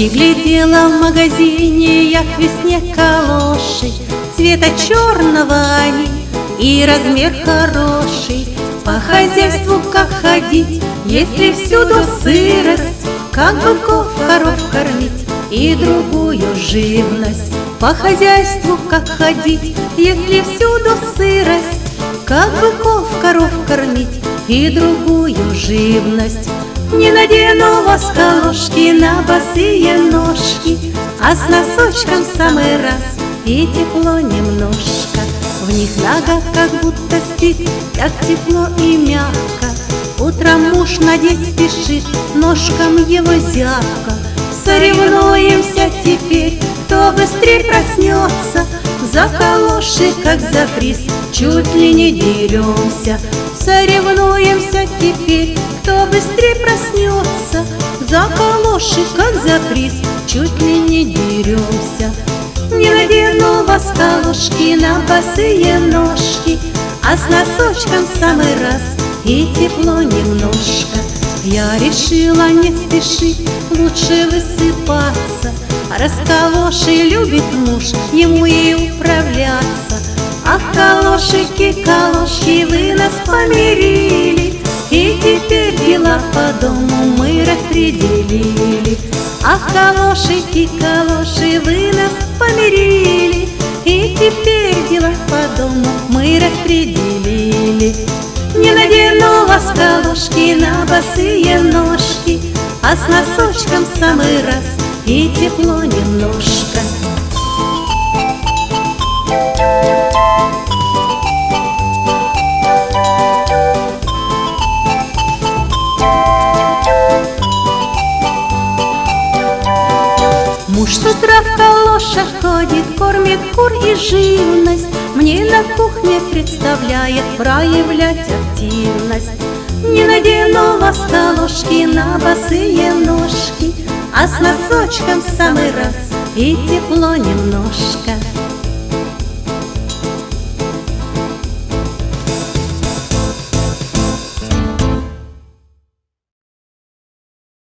Приглядела в магазине я к весне калоши, цвета черного они и размер хороший. По хозяйству как ходить, если всюду сырость? Как быков, коров кормить и другую живность? По хозяйству как ходить, если всюду сырость? Как быков, коров кормить и другую живность? Не надену вас калошки на босые ножки, а с носочком в самый раз и тепло немножко. В них нога как будто спит, так тепло и мягко. Утром муж надеть спешит, ножкам его зябко. Соревнуемся теперь, кто быстрее проснется. За калоши, как за приз, чуть ли не деремся. Соревнуемся теперь, кто быстрее проснется. За калоши, как за приз, чуть ли не деремся. Не надену вас калошки на босые ножки, а с носочком в самый раз и тепло немножко. Я решила не спешить, лучше высыпаться. Раз калоши любит муж, ему и управляться. Ах, калошики, калошки, вы нас помирили, и теперь дела по дому мы распределили. Ах, калошики, калоши, вы нас помирили, и теперь дела по дому мы распределили. Не надену вас калошки на босые ножки, а с носочком в самый раз и тепло немножко. Муж с утра в калошах ходит, кормит кур и живность, мне на кухне представляет проявлять активность. Не надену вас калошки на босые ножки, а с носочком в самый раз и тепло немножко.